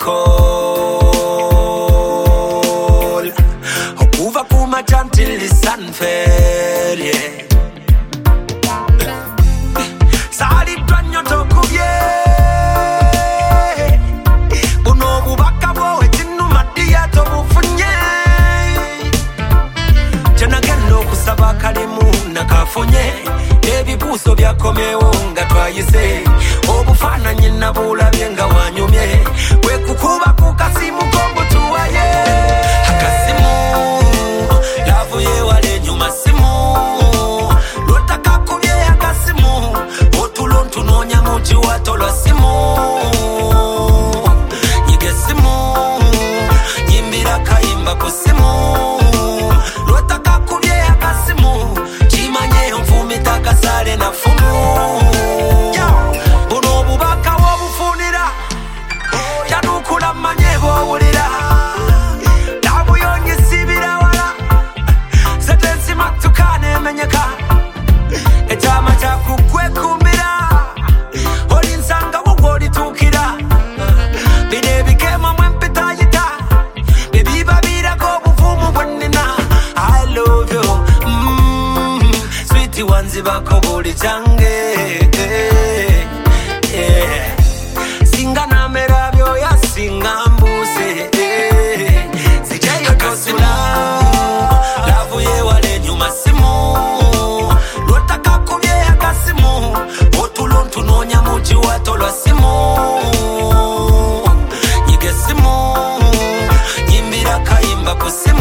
call. Okuva kuma till the sun fell, yeah. Sali dwanyo tokubye. Buno bubaka bwowe tinu madia tobufunye. Jana gendo kusaba kalimu nakafunye. Ebibuzo byakomewo nga twayise. Obufana nyina bulabye nga wanyumye. Kwe kukuba kukasimu komutuwaye. Akasimu lavu ye wale nyuma simu. Lotaka kubye akasimu. Otulo ntunonya muti watolwa simu. Nyige simu. Nyimbira kayimba kusimu. Lotaka kubye akasimu. Chimanye mfumita kasale na fumu. Buno bubaka wobufunira. Yanukula manye bowulira. Labu yonyisibira wala. Setensi matukane menyeka. Echama chakukwekumbira. Oli nsanga wogoli tukira. Bine bikema mwempita yita. Baby babira ko bufumu bwenina. I love you. Sweetie wanzi bako buli change. Singa na merabyo ya singa mbuse. Sijayo tosula. Lavu ye wale nyuma simu. Lotaka kubye akasimu. Otulo ntunonya muti watolwa simu. Nyige simu. Nyimbira kayimba kusimu.